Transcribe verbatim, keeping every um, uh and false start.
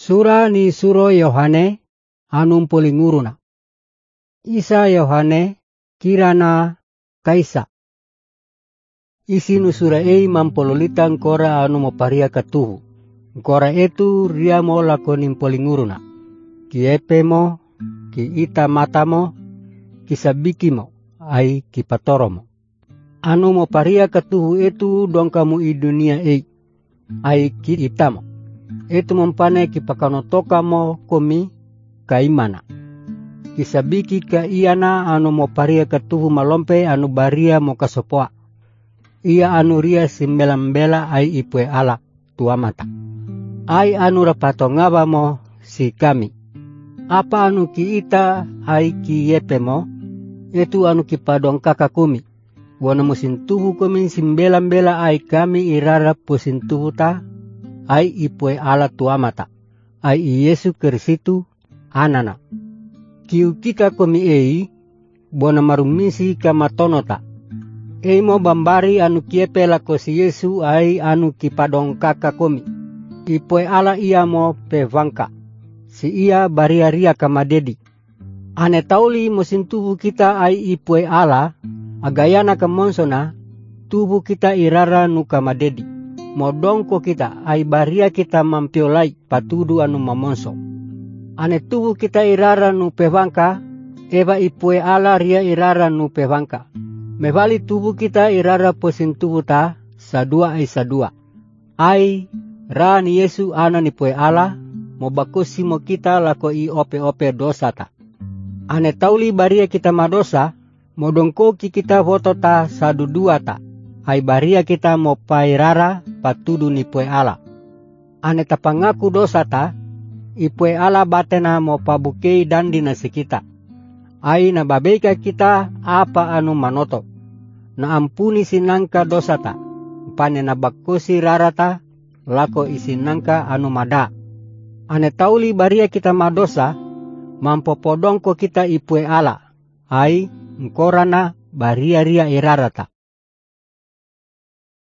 Sura ni suro Yohane anum polinguruna. Isa Yohane kirana kaisa. Isi nusura ei mampololitan kora anu moparia katuhu. Kora itu ria mo lakonin polinguruna. Kiepe mo, ki ita matamo, kisabikimo, ai kipatoromo. Anu moparia katuhu itu dong kamu i dunia ei, ai ki itamo. Itu mempane kipakanotoka mo komi kaimana. Kisabiki ka iana anu moparia katuhu malompe anu baria mo kasopoa. Ia anu ria simbela-mbela ai ipue ala tuamata. Ai anu rapato ngaba mo si kami. Apa anu ki ita ai ki yepe mo, itu anu kipadong kaka kumi. Wana musintuhu kami simbela-mbela ai kami irara pusintuhu ta, ai ipue ala tuamata. Ai Yesu Kristu anana. Kiu kika kami ei, bona marumisi kamatonota. Ei mo bambari anu kiepe lako si Yesu ai anu kipadong kaka komi. Ipue ala ia mo pevangka. Si ia baria ria kamadedi. Ane tauli musin tubuh kita ai ipue ala. Agayana kemonsona. Tubuh kita irara nu kamadedi. Modongko kita ai baria kita mampiolai patudu anu mamonso. Ane tubuh kita irara nu pevangka. Eba ipue ala ria irara nu pevangka. Mebali tubuh kita irara posin tubuh ta sadua ai sadua. Ai rani Yesu ana ni poe ala mo bakusi mo kita lako i ope-ope dosa ta. Ane tauli baria kita madosa mo dongko ki kita foto ta sadu dua ta. Ai baria kita mo pairara patudu ni poe ala. Ane tapangaku dosa ta ipoe ala batena mo pabukei dan dinasi kita. Ai na babeika kita apa anu manoto. Na ampuni sinangka dosa ta. Pane na bakusi rarata lako isinangka anu mada. Ane tauli baria kita madosa. Mampopodongko kita ipue ala. Ai ngkorana baria ria irarata.